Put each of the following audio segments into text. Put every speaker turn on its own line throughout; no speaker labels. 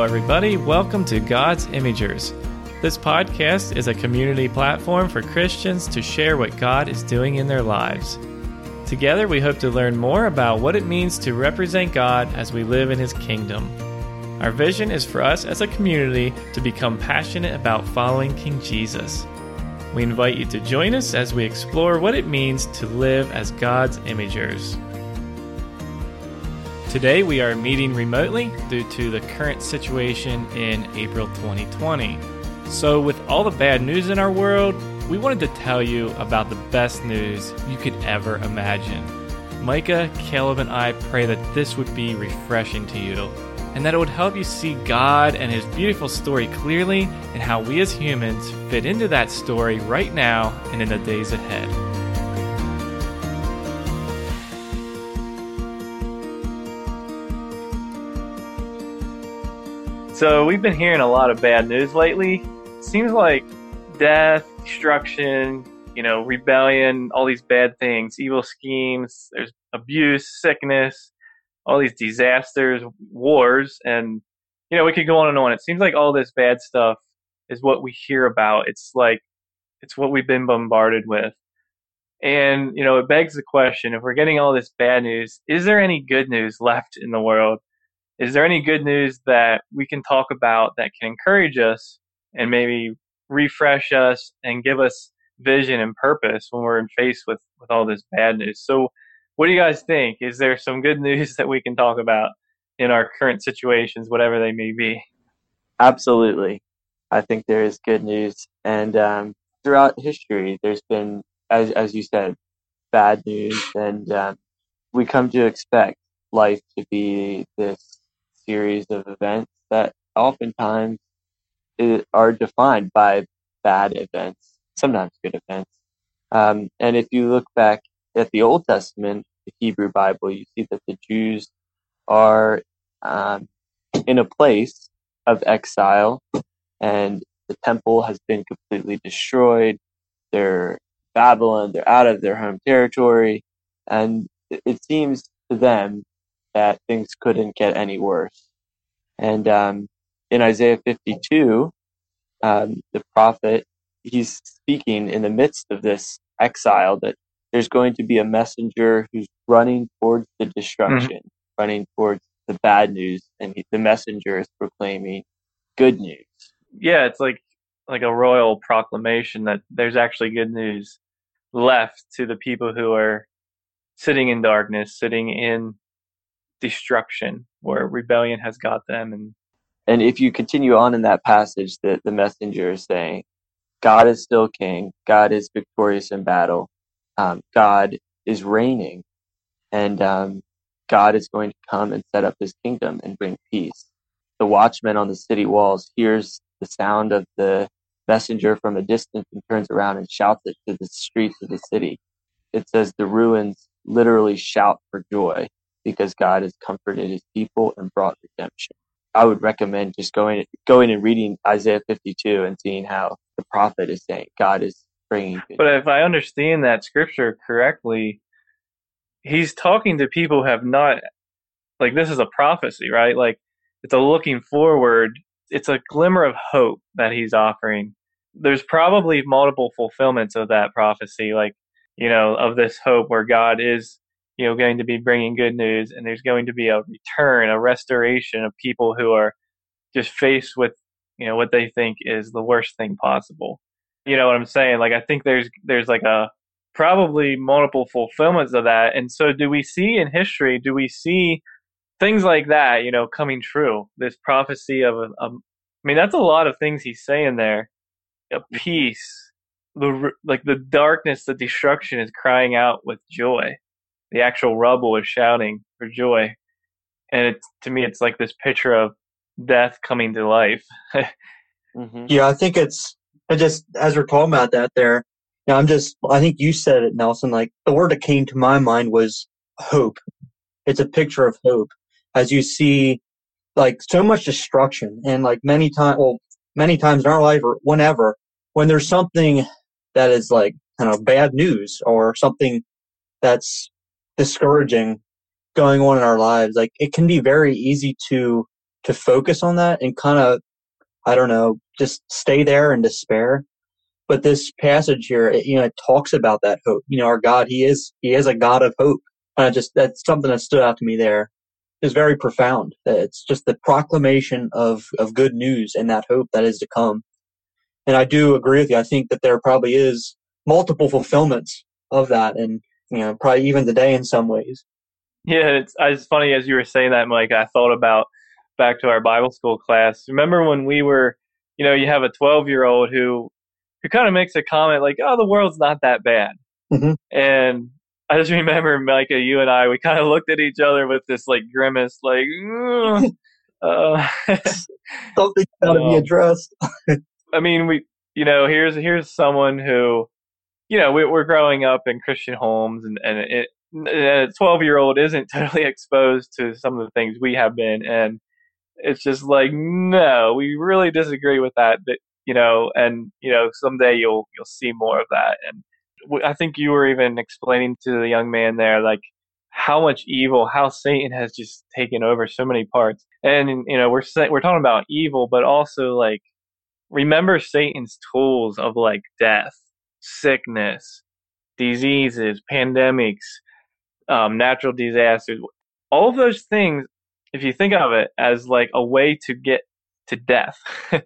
everybody. Welcome to God's Imagers. This podcast is a community platform for Christians to share what God is doing in their lives. Together, we hope to learn more about what it means to represent God as we live in His kingdom. Our vision is for us as a community to become passionate about following King Jesus. We invite you to join us as we explore what it means to live as God's Imagers. Today we are meeting remotely due to the current situation in April 2020. So with all the bad news in our world, we wanted to tell you about the best news you could ever imagine. Micah, Caleb, and I pray that this would be refreshing to you, and that it would help you see God and His beautiful story clearly and how we as humans fit into that story right now and in the days ahead. So we've been hearing a lot of bad news lately. It seems like death, destruction, rebellion, all these bad things, evil schemes, there's abuse, sickness, all these disasters, wars, and, we could go on and on. It seems like all this bad stuff is what we hear about. It's what we've been bombarded with. And, it begs the question, if we're getting all this bad news, is there any good news left in the world? Is there any good news that we can talk about that can encourage us and maybe refresh us and give us vision and purpose when we're faced with all this bad news? So what do you guys think? Is there some good news that we can talk about in our current situations, whatever they may be?
Absolutely. I think there is good news. And throughout history, there's been, as you said, bad news. And we come to expect life to be this series of events that oftentimes are defined by bad events, sometimes good events. And if you look back at the Old Testament, the Hebrew Bible, you see that the Jews are in a place of exile, and the temple has been completely destroyed. They're Babylon, they're out of their home territory, and it seems to them that things couldn't get any worse. And in Isaiah 52, the prophet, he's speaking in the midst of this exile that there's going to be a messenger who's running towards the destruction, running towards the bad news, and the messenger is proclaiming good news.
Yeah, it's like a royal proclamation that there's actually good news left to the people who are sitting in darkness, sitting in destruction, where rebellion has got them.
And if you continue on in that passage, the messenger is saying, God is still king, God is victorious in battle, God is reigning, and God is going to come and set up His kingdom and bring peace. The watchman on the city walls hears the sound of the messenger from a distance and turns around and shouts it to the streets of the city. It says the ruins literally shout for joy because God has comforted His people and brought redemption. I would recommend just going and reading Isaiah 52 and seeing how the prophet is saying God is bringing good.
But if I understand that scripture correctly, he's talking to people who have not, this is a prophecy, right? It's a looking forward. It's a glimmer of hope that he's offering. There's probably multiple fulfillments of that prophecy, of this hope where God is, going to be bringing good news, and there's going to be a return, a restoration of people who are just faced with, what they think is the worst thing possible. You know what I'm saying? I think there's a probably multiple fulfillments of that. And so do we see in history, things like that, coming true? This prophecy of that's a lot of things he's saying there. A peace, the darkness, the destruction is crying out with joy. The actual rubble is shouting for joy. And to me, it's like this picture of death coming to life.
Yeah, I think as we're talking about that there, I think you said it, Nelson, the word that came to my mind was hope. It's a picture of hope. As you see, so much destruction, and many times in our life or whenever, when there's something that is bad news or something that's discouraging going on in our lives, it can be very easy to to focus on that and kind of, I don't know, just stay there in despair. But this passage here, it talks about that hope. Our God, He is a God of hope. That's something that stood out to me there. It's very profound. It's just the proclamation of good news and that hope that is to come. And I do agree with you. I think that there probably is multiple fulfillments of that, and probably even today in some ways.
Yeah, it's funny as you were saying that, Mike. I thought about back to our Bible school class. Remember when we were, you have a 12-year-old who kind of makes a comment like, "Oh, the world's not that bad,"
Mm-hmm.
and I just remember, Micah, you and I, we kind of looked at each other with this like grimace, like,
Something's got to be addressed.
I mean, here's someone who, we're growing up in Christian homes, and a 12-year-old isn't totally exposed to some of the things we have been, and it's just like, no, we really disagree with that, and someday you'll see more of that. And I think you were even explaining to the young man there, like how much evil, how Satan has just taken over so many parts. And we're talking about evil, but also like remember Satan's tools of like death, sickness, diseases, pandemics, natural disasters, all of those things. If you think of it as like a way to get to death,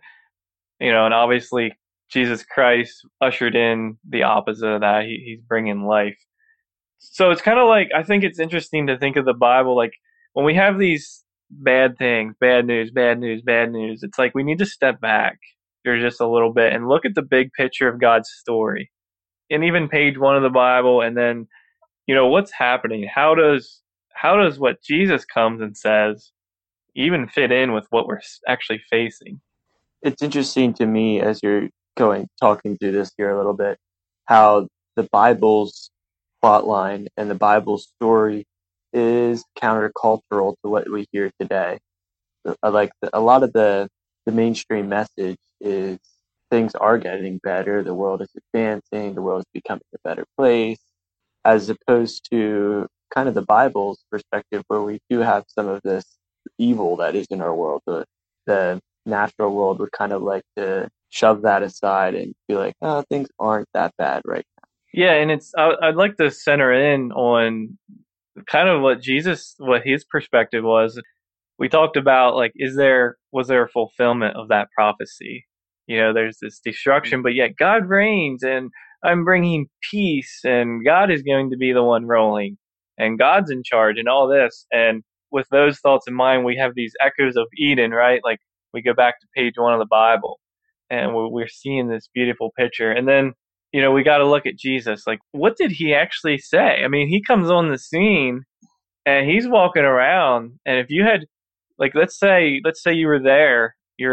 and obviously Jesus Christ ushered in the opposite of that. He's bringing life. So it's kind of like, I think it's interesting to think of the Bible like when we have these bad things, bad news, bad news, bad news. It's like we need to step back here just a little bit and look at the big picture of God's story, and even page 1 of the Bible, and then what's happening. How does what Jesus comes and says even fit in with what we're actually facing?
It's interesting to me as you're talking through this here a little bit, how the Bible's plot line and the Bible's story is countercultural to what we hear today. Like a lot of the mainstream message is things are getting better, the world is advancing, the world is becoming a better place, as opposed to kind of the Bible's perspective where we do have some of this evil that is in our world. The natural world would kind of like to shove that aside and be like, oh, things aren't that bad right now.
Yeah, and I'd like to center in on kind of what his perspective was. We talked about like, was there a fulfillment of that prophecy? There's this destruction, but yet God reigns, and I'm bringing peace, and God is going to be the one ruling, and God's in charge, and all this. And with those thoughts in mind, we have these echoes of Eden, right? Like we go back to page 1 of the Bible, and we're seeing this beautiful picture. And then, we got to look at Jesus. Like, what did he actually say? I mean, he comes on the scene, and he's walking around, and if you had, like, let's say you were there,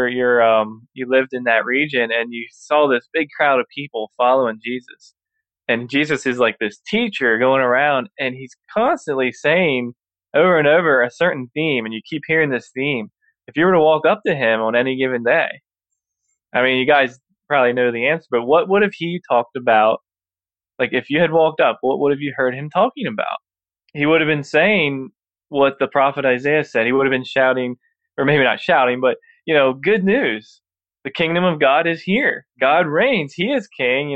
you lived in that region, and you saw this big crowd of people following Jesus, and Jesus is like this teacher going around, and he's constantly saying over and over a certain theme, and you keep hearing this theme. If you were to walk up to him on any given day, I mean, you guys probably know the answer, but what would have he talked about? Like, if you had walked up, what would have you heard him talking about? He would have been saying what the prophet Isaiah said. He would have been shouting, or maybe not shouting, but, good news. The kingdom of God is here. God reigns. He is king,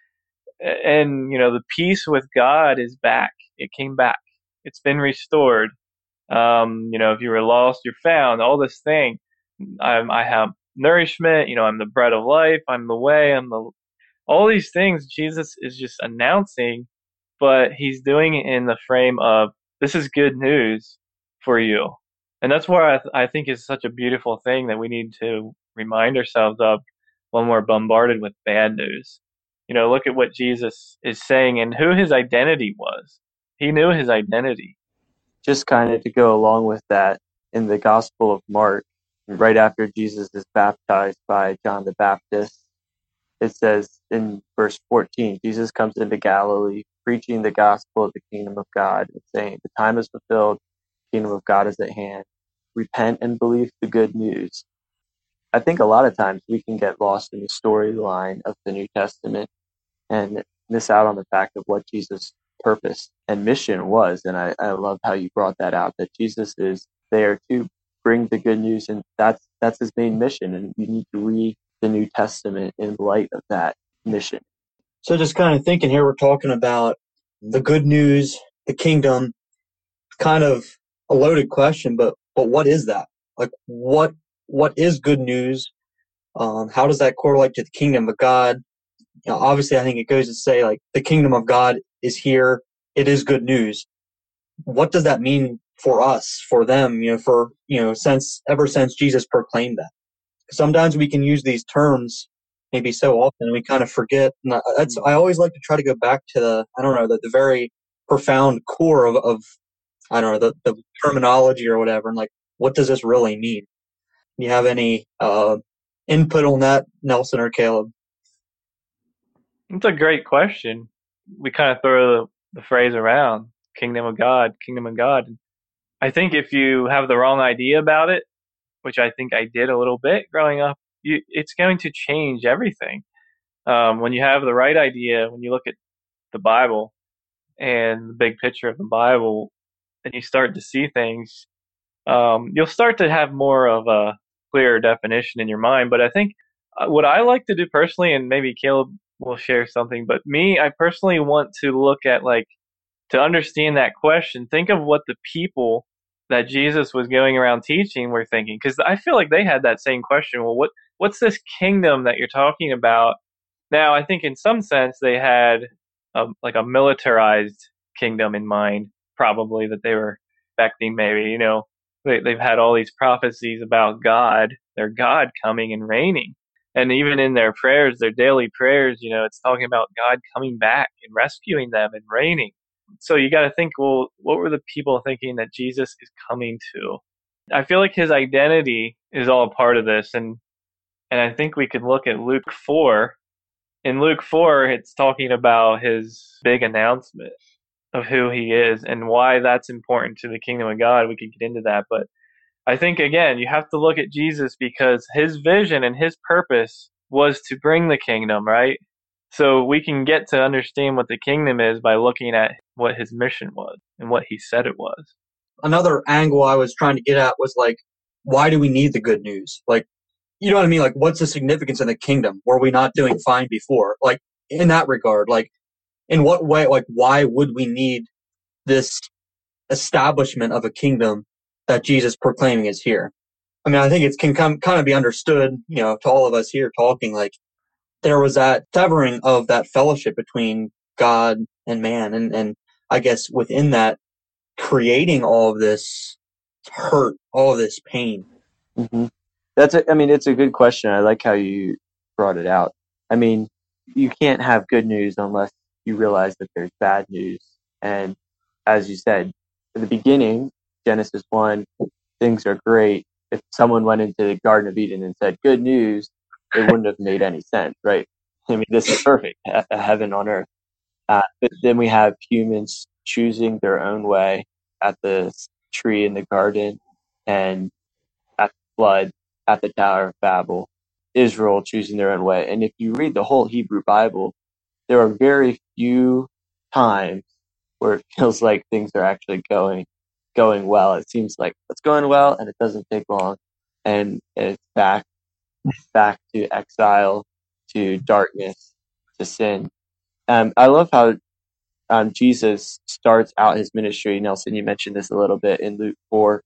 and, the peace with God is back. It came back. It's been restored. If you were lost, you're found. All this thing. I have nourishment. I'm the bread of life. I'm the way. All these things Jesus is just announcing, but he's doing it in the frame of, this is good news for you. And that's where I think is such a beautiful thing that we need to remind ourselves of when we're bombarded with bad news. Look at what Jesus is saying and who his identity was. He knew his identity.
Just kind of to go along with that, in the Gospel of Mark, right after Jesus is baptized by John the Baptist, it says in verse 14, Jesus comes into Galilee, preaching the gospel of the kingdom of God, and saying, the time is fulfilled, the kingdom of God is at hand. Repent and believe the good news. I think a lot of times we can get lost in the storyline of the New Testament and miss out on the fact of what Jesus' purpose and mission was. And I love how you brought that out, that Jesus is there to bring the good news, and that's his main mission. And you need to read the New Testament in light of that mission.
So just kind of thinking here, we're talking about the good news, the kingdom, kind of a loaded question, but what is that? Like what is good news? How does that correlate to the kingdom of God? Obviously, I think it goes to say like the kingdom of God is here. It is good news. What does that mean for us, for them? Ever since Jesus proclaimed that. Sometimes we can use these terms maybe so often and we kind of forget. And I always like to try to go back to the very profound core of I don't know, the terminology or whatever, and like, what does this really mean? You have any input on that, Nelson or Caleb?
It's a great question. We kind of throw the phrase around, kingdom of God, kingdom of God. I think if you have the wrong idea about it, which I think I did a little bit growing up, it's going to change everything. When you have the right idea, when you look at the Bible and the big picture of the Bible, and you start to see things, you'll start to have more of a clearer definition in your mind. But I think what I like to do personally, and maybe Caleb will share something, but me, I personally want to look at to understand that question, think of what the people that Jesus was going around teaching were thinking, because I feel like they had that same question. Well, what's this kingdom that you're talking about? Now, I think in some sense they had a militarized kingdom in mind, probably, that they were expecting. Maybe they've had all these prophecies about God, their God coming and reigning, and even in their prayers, their daily prayers, it's talking about God coming back and rescuing them and reigning. So you got to think, well, what were the people thinking that Jesus is coming to? I feel like his identity is all a part of this, and I think we could look at Luke 4. In Luke 4, it's talking about his big announcement of who he is and why that's important to the kingdom of God. We could get into that, but I think, again, you have to look at Jesus because his vision and his purpose was to bring the kingdom, right? So we can get to understand what the kingdom is by looking at what his mission was and what he said it was.
Another angle I was trying to get at was like, why do we need the good news? Like, you know what I mean? Like, what's the significance of the kingdom? Were we not doing fine before? Like, in that regard, like, in what way, like, why would we need this establishment of a kingdom that Jesus proclaiming is here? I mean, I think it can kind of be understood, to all of us here talking, like, there was that severing of that fellowship between God and man. And I guess within that, creating all of this hurt, all of this pain.
Mm-hmm. It's a good question. I like how you brought it out. I mean, you can't have good news unless you realize that there's bad news. And as you said, in the beginning, Genesis 1, things are great. If someone went into the Garden of Eden and said, good news, it wouldn't have made any sense, right? I mean, this is perfect, a heaven on earth. But then we have humans choosing their own way at the tree in the garden, and at the flood, at the Tower of Babel, Israel choosing their own way. And if you read the whole Hebrew Bible, there are very few times where it feels like things are actually going well. It seems like it's going well, and it doesn't take long, and it's back to exile, to darkness, to sin. I love how Jesus starts out his ministry. Nelson, you mentioned this a little bit in Luke 4.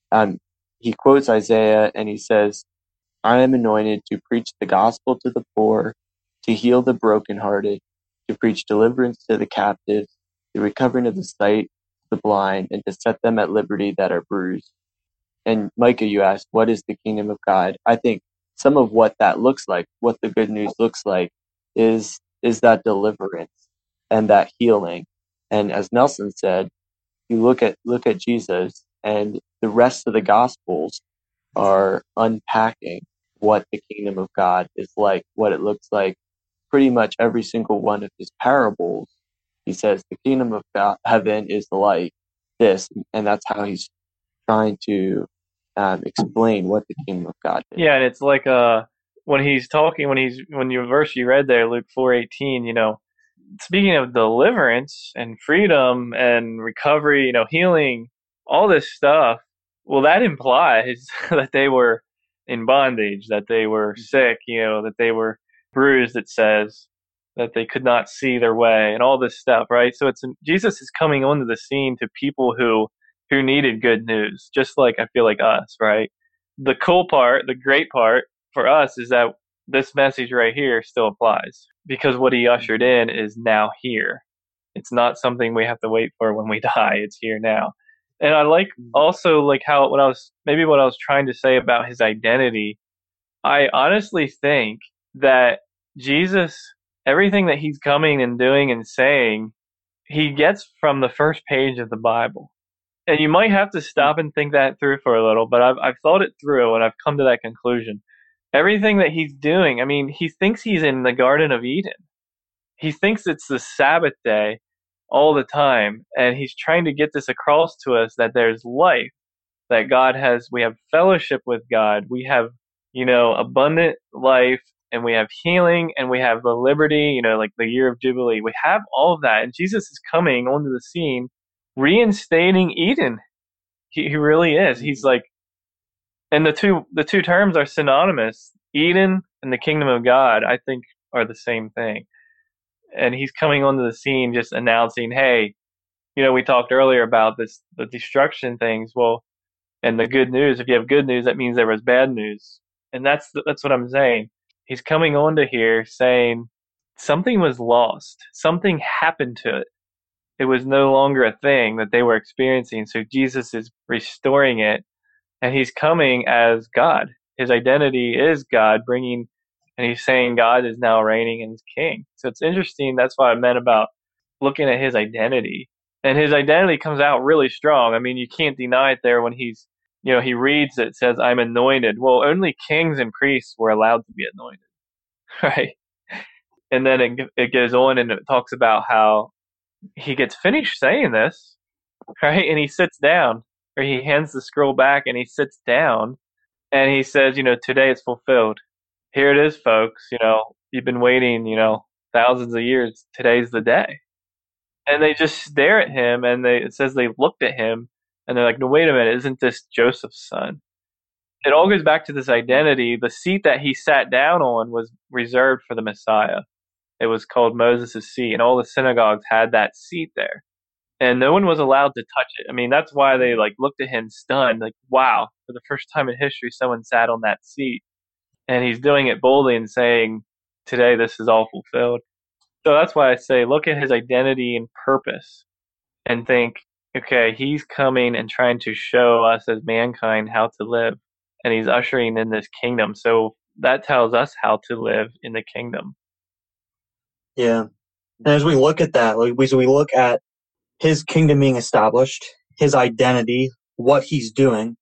He quotes Isaiah and he says, I am anointed to preach the gospel to the poor, to heal the brokenhearted, to preach deliverance to the captives, the recovering of the sight to the blind, and to set them at liberty that are bruised. And Micah, you asked, what is the kingdom of God? I think some of what that looks like, what the good news looks like, is that deliverance and that healing. And as Nelson said, you look at Jesus, and the rest of the Gospels are unpacking what the kingdom of God is like, what it looks like. Pretty much every single one of his parables, he says the kingdom of God, heaven is like this, and that's how he's trying to explain what the kingdom of God is.
Yeah, and it's like when he's talking, when your verse you read there, Luke 4:18, speaking of deliverance and freedom and recovery, healing, all this stuff, Well, that implies that they were in bondage, that they were sick, that they were bruised, it says, that they could not see their way and all this stuff, right? So Jesus is coming onto the scene to people who needed good news, just like I feel like us, right? The cool part, the great part for us is that this message right here still applies because what he ushered in is now here. It's not something we have to wait for when we die. It's here now. And I like also like how what I was trying to say about his identity. I honestly think that Jesus, everything that he's coming and doing and saying, he gets from the first page of the Bible. And you might have to stop and think that through for a little, but I've thought it through and I've come to that conclusion. Everything that he's doing, I mean, he thinks he's in the Garden of Eden. He thinks it's the Sabbath day all the time, and he's trying to get this across to us that there's life, that we have fellowship with God, we have, abundant life, and we have healing, and we have the liberty, like the year of Jubilee. We have all of that, and Jesus is coming onto the scene, reinstating Eden. He really is. He's like, and the two terms are synonymous. Eden and the kingdom of God, I think, are the same thing. And he's coming onto the scene just announcing, hey, we talked earlier about the destruction things. Well, and the good news, if you have good news, that means there was bad news. And that's what I'm saying. He's coming onto here saying something was lost. Something happened to it. It was no longer a thing that they were experiencing. So Jesus is restoring it, and he's coming as God. His identity is God, and he's saying God is now reigning and is king. So it's interesting. That's what I meant about looking at his identity. And his identity comes out really strong. I mean, you can't deny it there when he reads it says, I'm anointed. Well, only kings and priests were allowed to be anointed, right? And then it goes on and it talks about how he gets finished saying this, right? And he sits down, or he hands the scroll back and he sits down and he says, today it's fulfilled. Here it is, folks. You've been waiting, thousands of years. Today's the day. And they just stare at him, and it says they looked at him, and they're like, no, wait a minute, isn't this Joseph's son? It all goes back to this identity. The seat that he sat down on was reserved for the Messiah. It was called Moses' seat, and all the synagogues had that seat there. And no one was allowed to touch it. I mean, that's why they looked at him stunned, like, wow, for the first time in history, someone sat on that seat. And he's doing it boldly and saying, today this is all fulfilled. So that's why I say look at his identity and purpose and think, okay, he's coming and trying to show us as mankind how to live. And he's ushering in this kingdom. So that tells us how to live in the kingdom.
Yeah. And as we look at that, we look at his kingdom being established, his identity, what he's doing.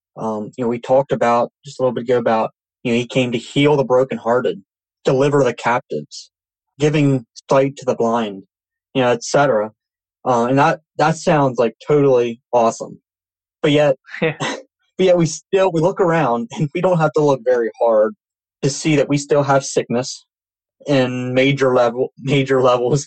We talked about just a little bit ago about, he came to heal the brokenhearted, deliver the captives, giving sight to the blind, etc. And that sounds like totally awesome. But yet, we look around and we don't have to look very hard to see that we still have sickness in major levels,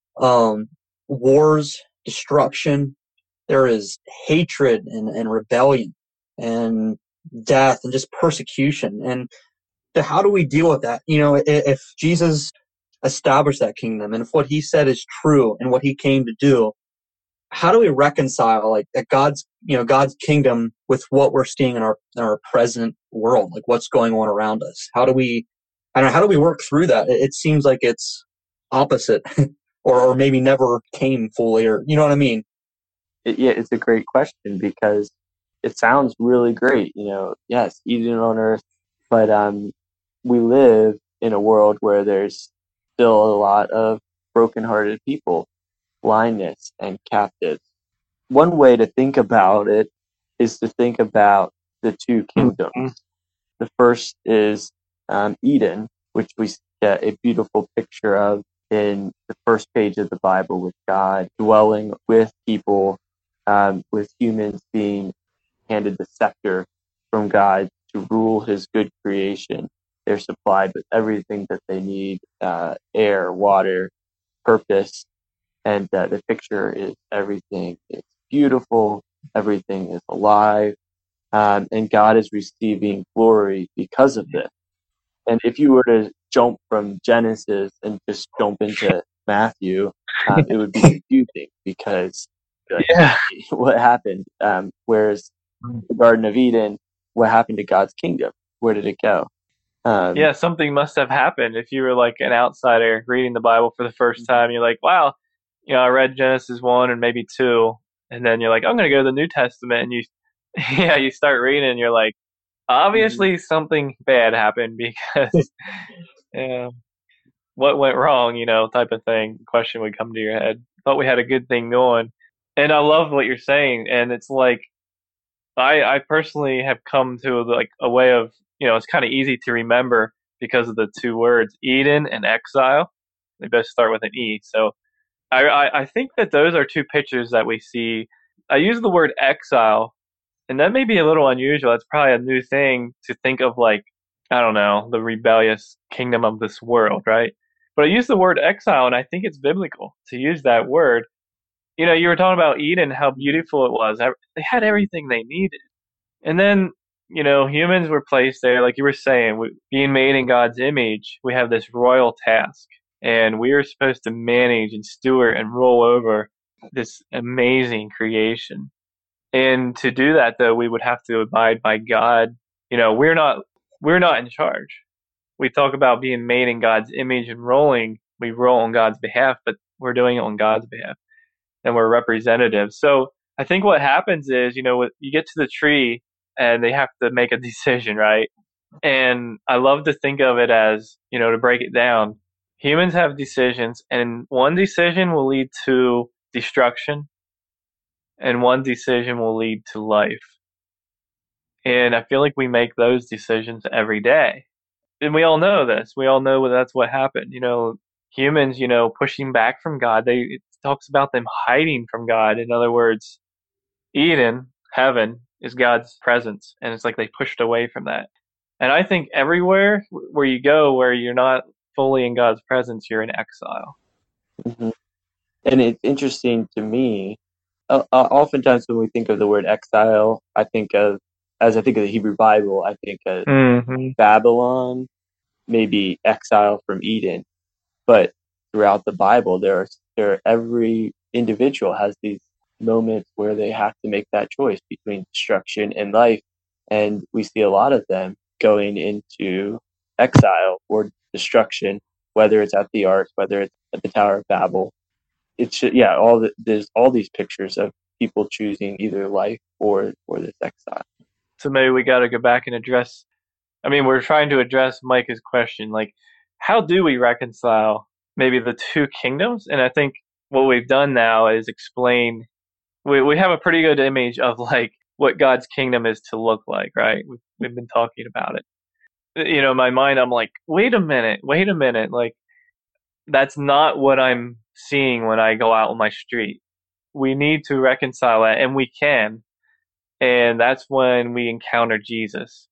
wars, destruction. There is hatred and rebellion and death and just persecution. And so how do we deal with that? If Jesus established that kingdom and if what he said is true and what he came to do, how do we reconcile that God's kingdom with what we're seeing in our present world, like what's going on around us? How do we work through that? It seems like it's opposite or maybe never came fully, or you know what I mean?
It's a great question because it sounds really great. Yes, Eden on earth, but we live in a world where there's still a lot of brokenhearted people, blindness, and captives. One way to think about it is to think about the two kingdoms. The first is Eden, which we get a beautiful picture of in the first page of the Bible, with God dwelling with people, with humans being handed the scepter from God to rule his good creation. They're supplied with everything that they need, air, water, purpose, and the picture is everything is beautiful, everything is alive, and God is receiving glory because of this. And if you were to jump from Genesis and just jump into Matthew, it would be confusing because like,
Yeah.
what happened? Whereas the Garden of Eden, what happened to God's kingdom? Where did it go?
Yeah, something must have happened. If you were like an outsider reading the Bible for the first time, you're like, wow, I read Genesis 1 and maybe 2, and then you're like, I'm going to go to the New Testament, and yeah, you start reading, and you're like, obviously something bad happened because what went wrong, type of thing. Question would come to your head. Thought we had a good thing going. And I love what you're saying, and it's like, I personally have come to like a way of, it's kind of easy to remember because of the two words, Eden and exile. They both start with an E. So I think that those are two pictures that we see. I use the word exile, and that may be a little unusual. It's probably a new thing to think of, like, I don't know, the rebellious kingdom of this world, right? But I use the word exile, and I think it's biblical to use that word. You were talking about Eden, how beautiful it was. They had everything they needed. And then, humans were placed there, like you were saying, being made in God's image, we have this royal task. And we are supposed to manage and steward and rule over this amazing creation. And to do that, though, we would have to abide by God. We're not in charge. We talk about being made in God's image and ruling. We rule on God's behalf, but we're doing it on God's behalf, and we're representatives. So I think what happens is, you get to the tree and they have to make a decision, right? And I love to think of it as, to break it down, humans have decisions, and one decision will lead to destruction, and one decision will lead to life. And I feel like we make those decisions every day. And we all know this. We all know that's what happened. Humans, pushing back from God, it talks about them hiding from God. In other words, Eden, heaven, is God's presence. And it's like they pushed away from that. And I think everywhere where you go, where you're not fully in God's presence, you're in exile.
Mm-hmm. And it's interesting to me, oftentimes when we think of the word exile, as I think of the Hebrew Bible, I think of Babylon, maybe exile from Eden. But throughout the Bible, every individual has these moments where they have to make that choice between destruction and life. And we see a lot of them going into exile or destruction, whether it's at the ark, whether it's at the Tower of Babel. There's all these pictures of people choosing either life or this exile.
So maybe we got to go back and address. We're trying to address Micah's question, like, how do we reconcile maybe the two kingdoms? And I think what we've done now is explain. We have a pretty good image of like what God's kingdom is to look like, right? We've been talking about it. In my mind, I'm like, wait a minute, like, that's not what I'm seeing when I go out on my street. We need to reconcile that, and we can. And that's when we encounter Jesus.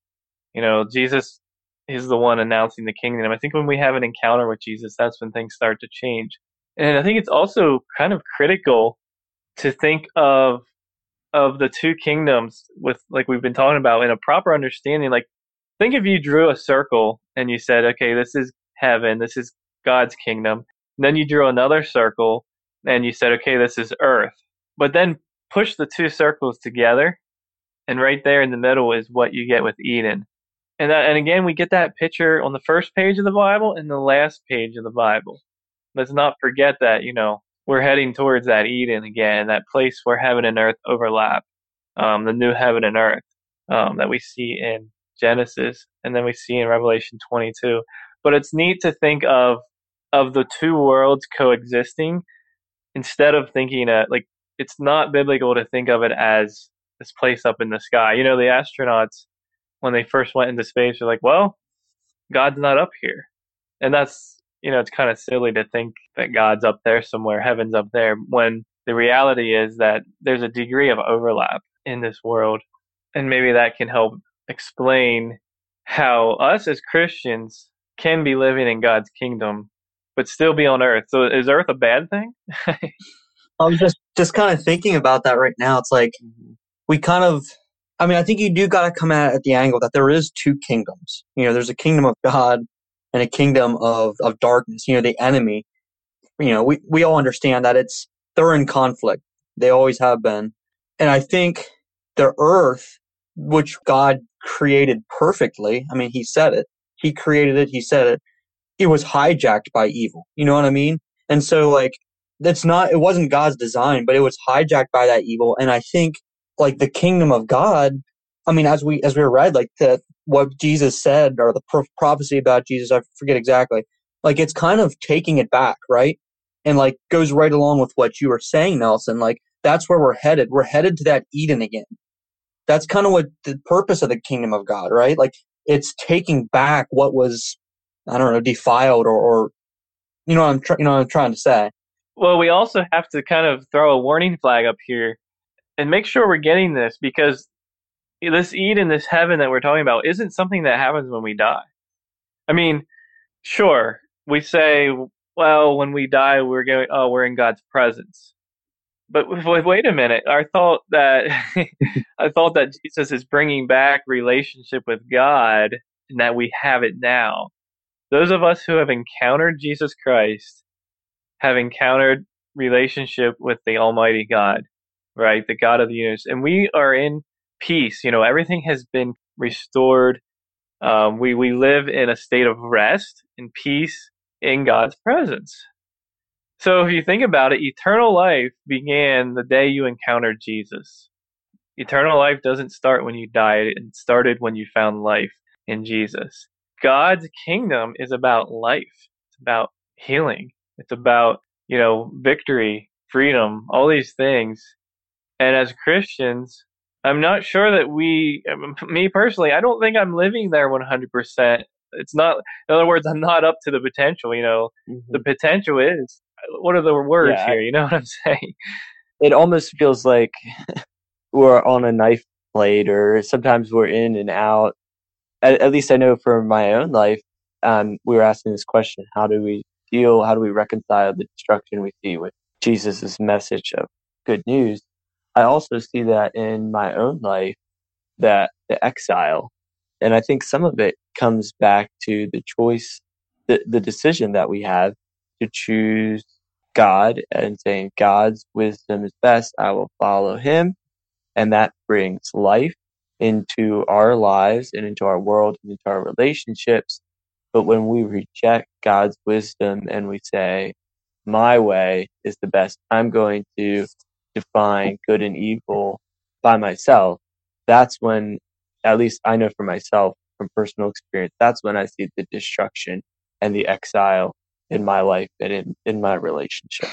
Jesus is the one announcing the kingdom. I think when we have an encounter with Jesus, that's when things start to change. And I think it's also kind of critical to think of the two kingdoms with, like we've been talking about, in a proper understanding. Like, think if you drew a circle and you said, okay, this is heaven, this is God's kingdom. And then you drew another circle and you said, okay, this is earth. But then push the two circles together, and right there in the middle is what you get with Eden. And again, we get that picture on the first page of the Bible and the last page of the Bible. Let's not forget that, we're heading towards that Eden again, that place where heaven and earth overlap, the new heaven and earth that we see in Genesis, and then we see in Revelation 22. But it's neat to think of the two worlds coexisting, instead of thinking like, it's not biblical to think of it as this place up in the sky. The astronauts, when they first went into space, are like, well, God's not up here. And that's, it's kind of silly to think that God's up there somewhere, heaven's up there, when the reality is that there's a degree of overlap in this world. And maybe that can help explain how us as Christians can be living in God's kingdom, but still be on earth. So is earth a bad thing?
I was just kind of thinking about that right now. It's like we kind of, I mean, I think you do got to come at it at the angle that there is two kingdoms. There's a kingdom of God and a kingdom of darkness. The enemy. We all understand that they're in conflict. They always have been. And I think the earth, which God created perfectly, I mean, he said it. He created it. He said it. It was hijacked by evil. You know what I mean? And so, like, it wasn't God's design, but it was hijacked by that evil. And I think, like, the kingdom of God, I mean, as we read, like, what Jesus said, or the prophecy about Jesus, I forget exactly, like, it's kind of taking it back, right? And, like, goes right along with what you were saying, Nelson. Like, that's where we're headed. We're headed to that Eden again. That's kind of what the purpose of the kingdom of God, right? Like, it's taking back what was, I don't know, defiled, or what I'm trying to say.
Well, we also have to kind of throw a warning flag up here and make sure we're getting this, because this Eden, this heaven that we're talking about, isn't something that happens when we die. I mean, sure, we say, well, when we die, we're in God's presence. But wait a minute. I thought that Jesus is bringing back relationship with God, and that we have it now. Those of us who have encountered Jesus Christ have encountered relationship with the Almighty God, right? The God of the universe. And we are in peace. Everything has been restored. We live in a state of rest and peace in God's presence. So if you think about it, eternal life began the day you encountered Jesus. Eternal life doesn't start when you died. It started when you found life in Jesus. God's kingdom is about life. It's about healing. It's about, victory, freedom, all these things. And as Christians, I'm not sure that me personally, I don't think I'm living there 100%. It's not, in other words, I'm not up to the potential, The potential is, what are the words here? You know what I'm saying?
It almost feels like we're on a knife blade, or sometimes we're in and out. At least I know for my own life, we were asking this question: how do we reconcile the destruction we see with Jesus' message of good news? I also see that in my own life, that the exile, and I think some of it comes back to the choice, the decision that we have to choose God and saying God's wisdom is best. I will follow him. And that brings life into our lives and into our world and into our relationships. But when we reject God's wisdom and we say, my way is the best, I'm going to define good and evil by myself, that's when, at least I know for myself from personal experience, that's when I see the destruction and the exile in my life and in my relationship.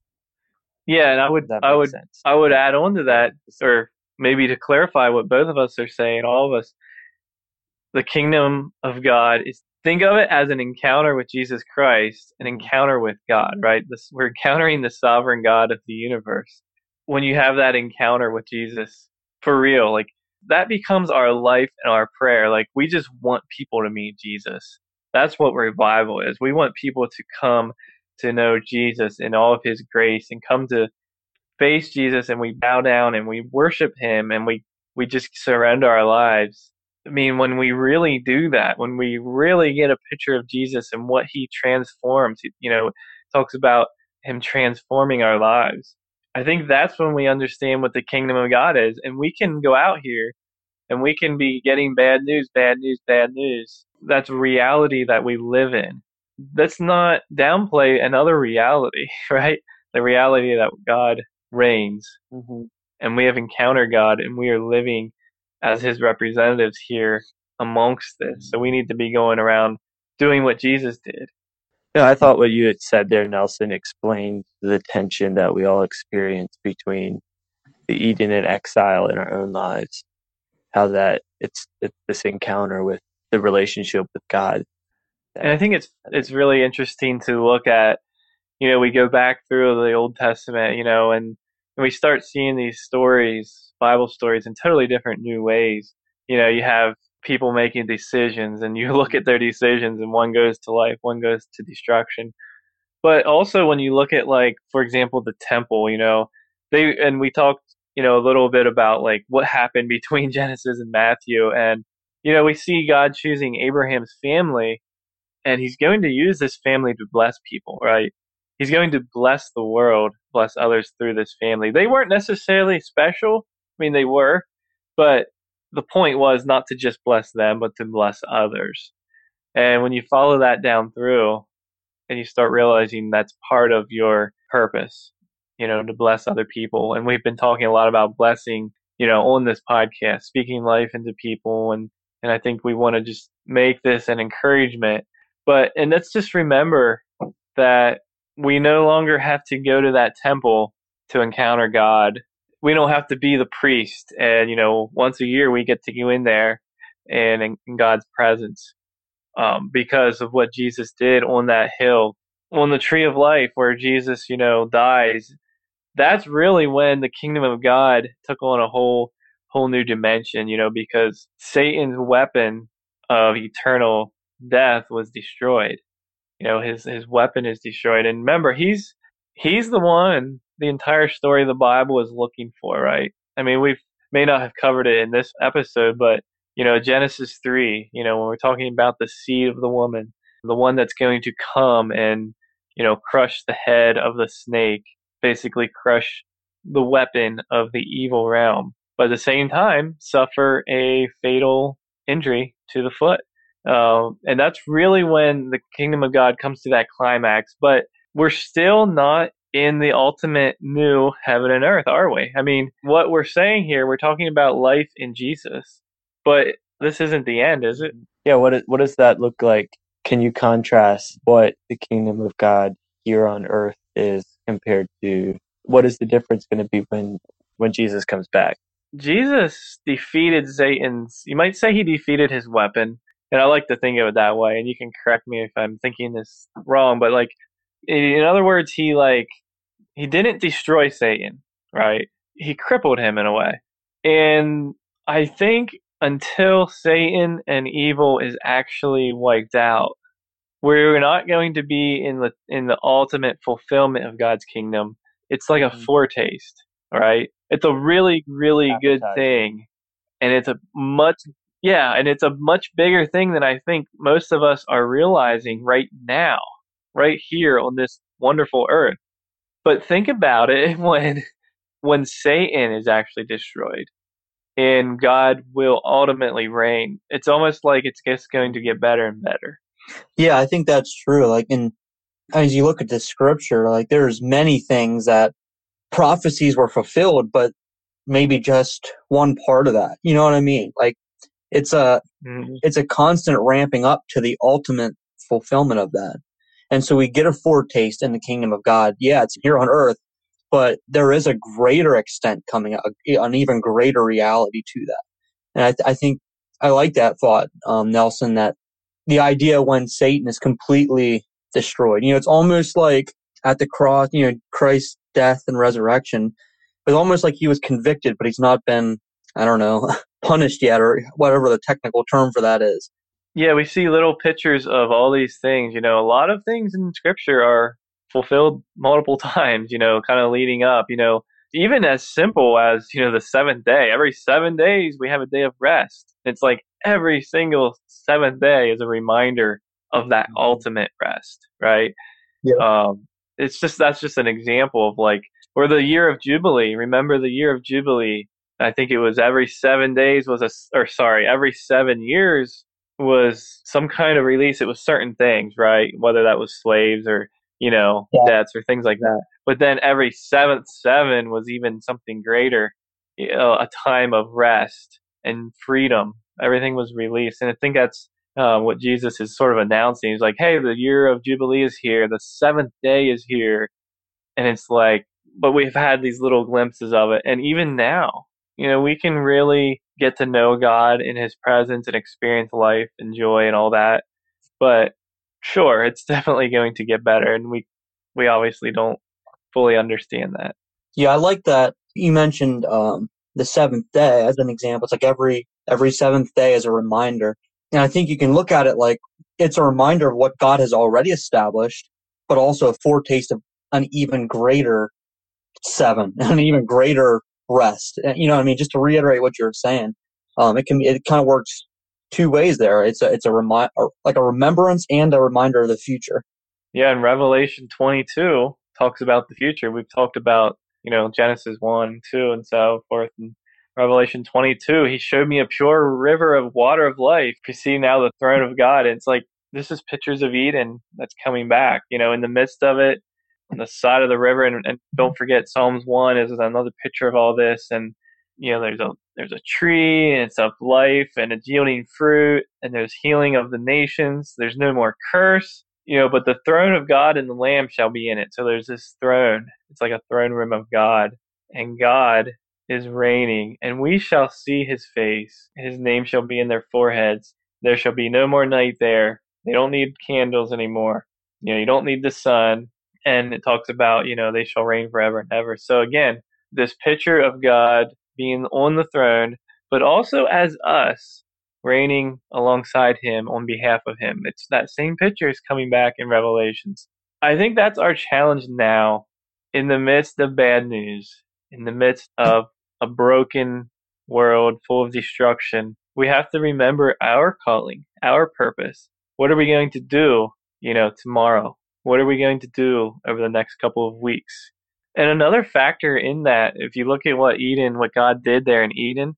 Yeah, and I would add on to that, or maybe to clarify what both of us are saying, all of us. The kingdom of God is, think of it as an encounter with Jesus Christ, an encounter with God, right? We're encountering the sovereign God of the universe. When you have that encounter with Jesus, for real, like, that becomes our life and our prayer. Like, we just want people to meet Jesus. That's what revival is. We want people to come to know Jesus in all of his grace, and come to face Jesus, and we bow down and we worship him, and we just surrender our lives. I mean, when we really do that, when we really get a picture of Jesus and what he transforms, talks about him transforming our lives. I think that's when we understand what the kingdom of God is. And we can go out here and we can be getting bad news, bad news, bad news. That's reality that we live in. Let's not downplay another reality, right? The reality that God reigns, and we have encountered God, and we are living as his representatives here amongst this. So we need to be going around doing what Jesus did.
No, I thought what you had said there, Nelson, explained the tension that we all experience between the Eden and exile in our own lives. How that it's this encounter with the relationship with God.
And I think it's really interesting to look at, we go back through the Old Testament, and we start seeing these stories, Bible stories, in totally different new ways. You have people making decisions, and you look at their decisions, and one goes to life, one goes to destruction. But also when you look at, like, for example, the temple, we talked, a little bit about like what happened between Genesis and Matthew. And, we see God choosing Abraham's family, and he's going to use this family to bless people, right? He's going to bless the world, bless others through this family. They weren't necessarily special. I mean, they were, but the point was not to just bless them, but to bless others. And when you follow that down through and you start realizing that's part of your purpose, to bless other people. And we've been talking a lot about blessing, on this podcast, speaking life into people. And I think we want to just make this an encouragement. And let's just remember that we no longer have to go to that temple to encounter God. We don't have to be the priest. And, once a year we get to go in there and in God's presence. Because of what Jesus did on that hill, on the tree of life where Jesus, dies. That's really when the kingdom of God took on a whole new dimension, because Satan's weapon of eternal death was destroyed. His weapon is destroyed. And remember, he's the one the entire story of the Bible is looking for, right? I mean, we may not have covered it in this episode, but Genesis 3, when we're talking about the seed of the woman, the one that's going to come and, crush the head of the snake, basically crush the weapon of the evil realm, but at the same time, suffer a fatal injury to the foot. And that's really when the kingdom of God comes to that climax, but we're still not in the ultimate new heaven and earth, are we? I mean, what we're saying here, we're talking about life in Jesus. But this isn't the end, is it?
Yeah, what does that look like? Can you contrast what the kingdom of God here on earth is compared to what is the difference going to be when Jesus comes back?
Jesus defeated Satan's, you might say he defeated his weapon, and I like to think of it that way, and you can correct me if I'm thinking this wrong, but like, in other words, he didn't destroy Satan, right? He crippled him in a way. And I think until Satan and evil is actually wiped out, we're not going to be in the ultimate fulfillment of God's kingdom. It's like a foretaste, right? It's a really, really good thing, and it's a much bigger thing than I think most of us are realizing right now, right here on this wonderful earth. But think about it when Satan is actually destroyed and God will ultimately reign. It's almost like it's just going to get better and better.
Yeah, I think that's true. Like, as you look at the scripture, like there's many things that prophecies were fulfilled, but maybe just one part of that. You know what I mean? Like it's a constant ramping up to the ultimate fulfillment of that. And so we get a foretaste in the kingdom of God. Yeah, it's here on earth, but there is a greater extent coming, an even greater reality to that. And I think I like that thought, Nelson, that the idea when Satan is completely destroyed, it's almost like at the cross, Christ's death and resurrection, it's almost like he was convicted, but he's not been, I don't know, punished yet, or whatever the technical term for that is.
Yeah, we see little pictures of all these things. A lot of things in Scripture are fulfilled multiple times, kind of leading up, even as simple as, the seventh day. Every 7 days we have a day of rest. It's like every single seventh day is a reminder of that ultimate rest, right?
Yeah.
That's just an example of or the year of Jubilee. Remember the year of Jubilee? I think it was every 7 days every 7 years was some kind of release. It was certain things, right? Whether that was slaves or, debts or things like that. But then every seventh 7 was even something greater, a time of rest and freedom. Everything was released. And I think that's what Jesus is sort of announcing. He's like, hey, the year of Jubilee is here. The seventh day is here. And it's like, but we've had these little glimpses of it. And even now, we can really get to know God in his presence and experience life and joy and all that. But sure, it's definitely going to get better. And we obviously don't fully understand that.
Yeah, I like that. You mentioned the seventh day as an example. It's like every seventh day is a reminder. And I think you can look at it like it's a reminder of what God has already established, but also a foretaste of an even greater 7, an even greater rest. You know what I mean? Just to reiterate what you're saying, it kind of works two ways there. It's like a remembrance and a reminder of the future.
Yeah, and Revelation 22 talks about the future. We've talked about, Genesis 1 and 2 and so forth. And Revelation 22, he showed me a pure river of water of life. You see now the throne of God. And it's like, this is pictures of Eden that's coming back, in the midst of it, on the side of the river. And don't forget, Psalms 1 is another picture of all this. And, there's a tree, and it's of life, and it's yielding fruit, and there's healing of the nations. There's no more curse. But the throne of God and the Lamb shall be in it. So there's this throne. It's like a throne room of God. And God is reigning. And we shall see his face. His name shall be in their foreheads. There shall be no more night there. They don't need candles anymore. You don't need the sun. And it talks about, they shall reign forever and ever. So again, this picture of God being on the throne, but also as us, reigning alongside him on behalf of him. It's that same picture is coming back in Revelations. I think that's our challenge now in the midst of bad news, in the midst of a broken world full of destruction. We have to remember our calling, our purpose. What are we going to do, tomorrow? What are we going to do over the next couple of weeks? And another factor in that, if you look at what God did there in Eden,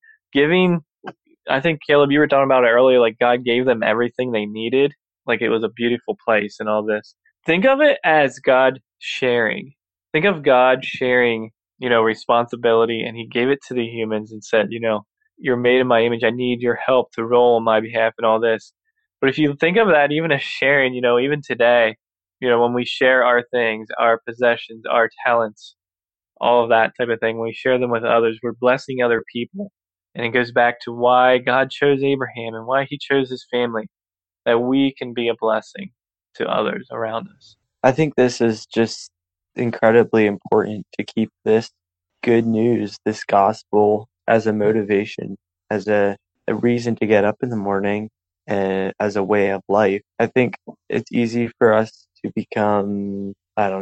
I think, Caleb, you were talking about it earlier, like God gave them everything they needed. Like it was a beautiful place and all this. Think of it as God sharing. Think of God sharing, responsibility, and he gave it to the humans and said, you're made in my image. I need your help to roll on my behalf and all this. But if you think of that even as sharing, even today, when we share our things, our possessions, our talents, all of that type of thing, when we share them with others, we're blessing other people. And it goes back to why God chose Abraham and why he chose his family, that we can be a blessing to others around us.
I think this is just incredibly important to keep this good news, this gospel, as a motivation, as a reason to get up in the morning, and as a way of life. I think it's easy for us to become,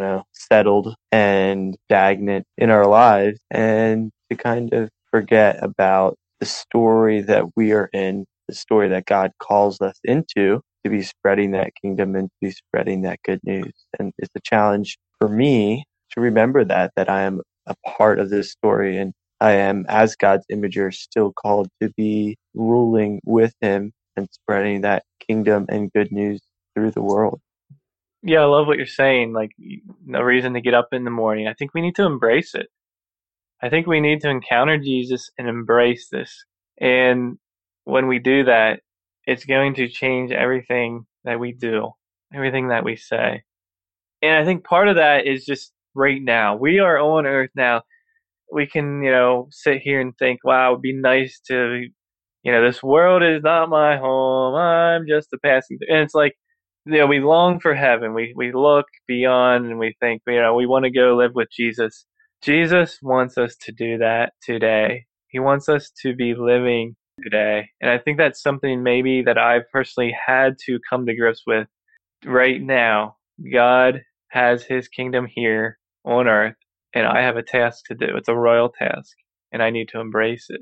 settled and stagnant in our lives and to kind of forget about the story that we are in, the story that God calls us into, to be spreading that kingdom and to be spreading that good news. And it's a challenge for me to remember that I am a part of this story, and I am, as God's imager, still called to be ruling with him and spreading that kingdom and good news through the world.
Yeah, I love what you're saying. Like, no reason to get up in the morning. I think we need to embrace it. I think we need to encounter Jesus and embrace this. And when we do that, it's going to change everything that we do, everything that we say. And I think part of that is just right now. We are on earth now. We can, sit here and think, wow, it would be nice to, this world is not my home. I'm just a passing. And it's like, we long for heaven. We look beyond and we think, we want to go live with Jesus. Jesus wants us to do that today. He wants us to be living today. And I think that's something maybe that I've personally had to come to grips with right now. God has his kingdom here on earth, and I have a task to do. It's a royal task, and I need to embrace it.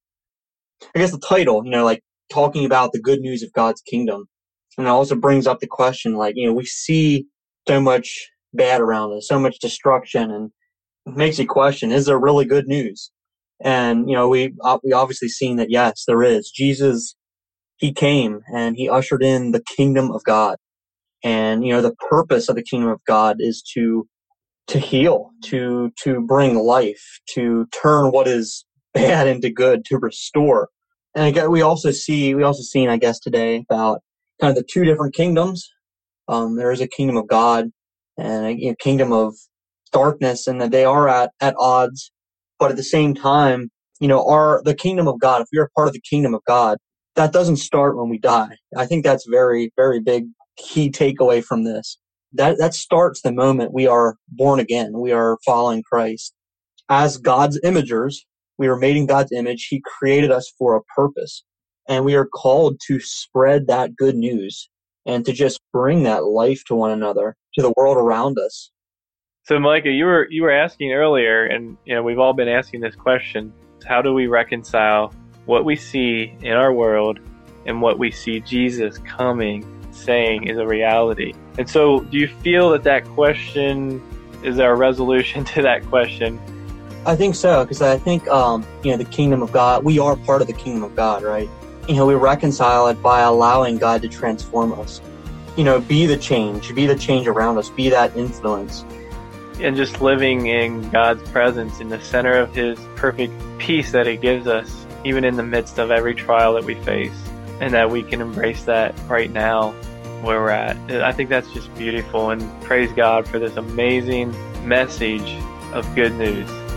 I guess the title, like talking about the good news of God's kingdom. And it also brings up the question, like, we see so much bad around us, so much destruction, and it makes you question, is there really good news? And, we obviously seen that, yes, there is. Jesus, he came and he ushered in the kingdom of God. And, the purpose of the kingdom of God is to heal, to bring life, to turn what is bad into good, to restore. And again, we also seen, I guess, today about kind of the two different kingdoms. There is a kingdom of God and a kingdom of darkness, and that they are at odds. But at the same time, the kingdom of God, if we are part of the kingdom of God, that doesn't start when we die. I think that's very, very big key takeaway from this. That starts the moment we are born again. We are following Christ. As God's imagers, we are made in God's image. He created us for a purpose. And we are called to spread that good news and to just bring that life to one another, to the world around us.
So, Micah, you were asking earlier, and we've all been asking this question: how do we reconcile what we see in our world and what we see Jesus coming, saying is a reality? And so, do you feel that question is there a resolution to that question?
I think so, because I think the kingdom of God, we are part of the kingdom of God, right? We reconcile it by allowing God to transform us. Be the change around us, be that influence.
And just living in God's presence, in the center of His perfect peace that He gives us, even in the midst of every trial that we face, and that we can embrace that right now where we're at. I think that's just beautiful, and praise God for this amazing message of good news.